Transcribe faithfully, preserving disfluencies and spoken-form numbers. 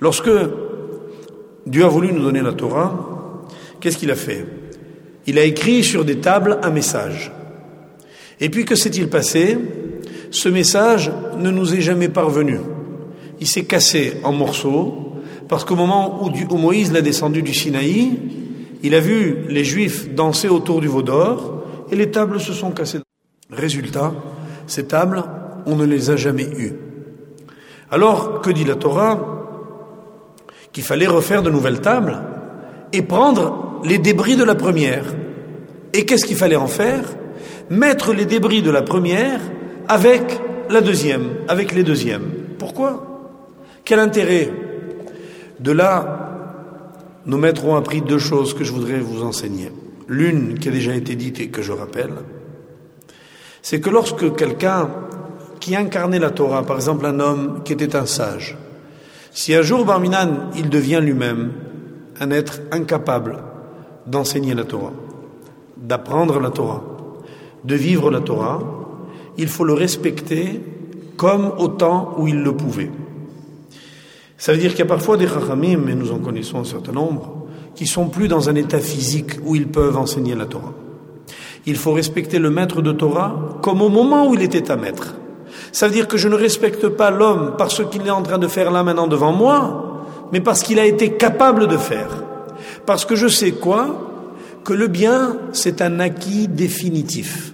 Lorsque Dieu a voulu nous donner la Torah, qu'est-ce qu'il a fait? Il a écrit sur des tables un message. Et puis que s'est-il passé? Ce message ne nous est jamais parvenu. Il s'est cassé en morceaux, parce qu'au moment où, où Moïse l'a descendu du Sinaï, il a vu les Juifs danser autour du veau d'or, et les tables se sont cassées. Résultat, ces tables, on ne les a jamais eues. Alors, que dit la Torah? Qu'il fallait refaire de nouvelles tables et prendre les débris de la première. Et qu'est-ce qu'il fallait en faire? Mettre les débris de la première avec la deuxième, avec les deuxièmes. Pourquoi? Quel intérêt? De là, nos maîtres ont appris deux choses que je voudrais vous enseigner. L'une qui a déjà été dite et que je rappelle, c'est que lorsque quelqu'un qui incarnait la Torah, par exemple un homme qui était un sage, si un jour Bar Minan, il devient lui-même un être incapable d'enseigner la Torah, d'apprendre la Torah, de vivre la Torah, il faut le respecter comme au temps où il le pouvait. Ça veut dire qu'il y a parfois des Chachamim, mais nous en connaissons un certain nombre, qui sont plus dans un état physique où ils peuvent enseigner la Torah. Il faut respecter le maître de Torah comme au moment où il était un maître. Ça veut dire que je ne respecte pas l'homme parce qu'il est en train de faire là maintenant devant moi, mais parce qu'il a été capable de faire. Parce que je sais quoi? Que le bien, c'est un acquis définitif.